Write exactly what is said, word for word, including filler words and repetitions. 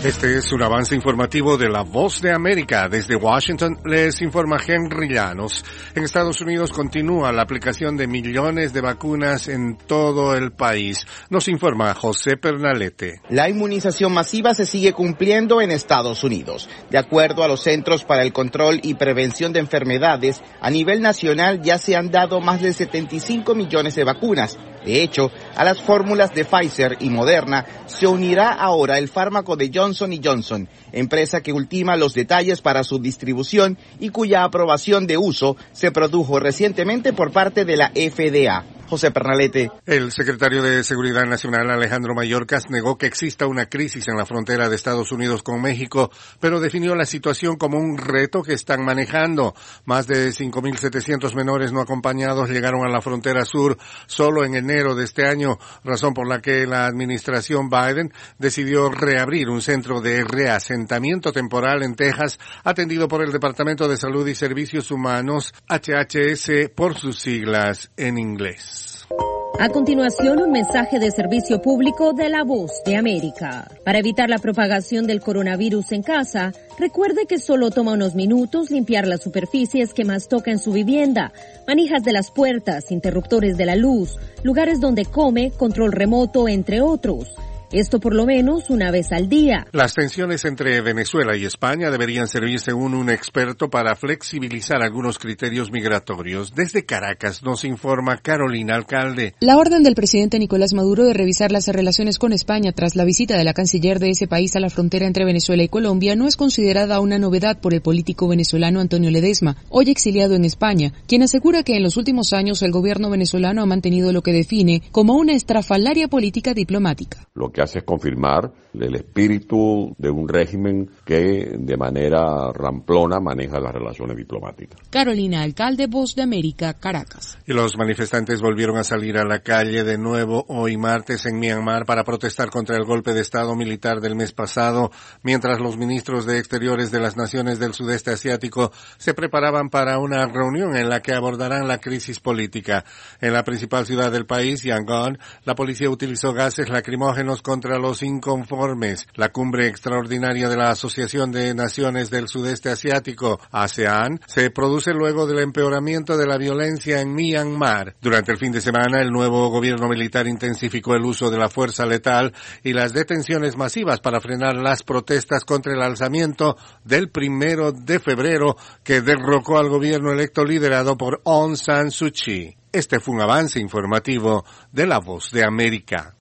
Este es un avance informativo de La Voz de América. Desde Washington les informa Henry Llanos. En Estados Unidos continúa la aplicación de millones de vacunas en todo el país. Nos informa José Pernalete. La inmunización masiva se sigue cumpliendo en Estados Unidos. De acuerdo a los Centros para el Control y Prevención de Enfermedades, a nivel nacional ya se han dado más de setenta y cinco millones de vacunas. De hecho, a las fórmulas de Pfizer y Moderna se unirá ahora el fármaco de Johnson y Johnson, empresa que ultima los detalles para su distribución y cuya aprobación de uso se produjo recientemente por parte de la F D A. José Pernalete. El secretario de Seguridad Nacional, Alejandro Mayorkas, negó que exista una crisis en la frontera de Estados Unidos con México, pero definió la situación como un reto que están manejando. Más de cinco mil setecientos menores no acompañados llegaron a la frontera sur solo en enero de este año, razón por la que la administración Biden decidió reabrir un centro de reasentamiento temporal en Texas, atendido por el Departamento de Salud y Servicios Humanos, H H S por sus siglas en inglés. A continuación, un mensaje de servicio público de La Voz de América. Para evitar la propagación del coronavirus en casa, recuerde que solo toma unos minutos limpiar las superficies que más toca en su vivienda, manijas de las puertas, interruptores de la luz, lugares donde come, control remoto, entre otros. Esto por lo menos una vez al día. Las tensiones entre Venezuela y España deberían servir, según un experto, para flexibilizar algunos criterios migratorios. Desde Caracas nos informa Carolina Alcalde. La orden del presidente Nicolás Maduro de revisar las relaciones con España tras la visita de la canciller de ese país a la frontera entre Venezuela y Colombia no es considerada una novedad por el político venezolano Antonio Ledesma, hoy exiliado en España, quien asegura que en los últimos años el gobierno venezolano ha mantenido lo que define como una estrafalaria política diplomática. Lo que hace es confirmar el espíritu de un régimen que de manera ramplona maneja las relaciones diplomáticas. Carolina Alcalde, Voz de América, Caracas. Y los manifestantes volvieron a salir a la calle de nuevo hoy martes en Myanmar para protestar contra el golpe de estado militar del mes pasado, mientras los ministros de Exteriores de las naciones del sudeste asiático se preparaban para una reunión en la que abordarán la crisis política. En la principal ciudad del país, Yangon, la policía utilizó gases lacrimógenos contra los inconformes. La cumbre extraordinaria de la Asociación de Naciones del Sudeste Asiático, ASEAN, se produce luego del empeoramiento de la violencia en Myanmar. Durante el fin de semana, el nuevo gobierno militar intensificó el uso de la fuerza letal y las detenciones masivas para frenar las protestas contra el alzamiento del primero de febrero que derrocó al gobierno electo liderado por Aung San Suu Kyi. Este fue un avance informativo de La Voz de América.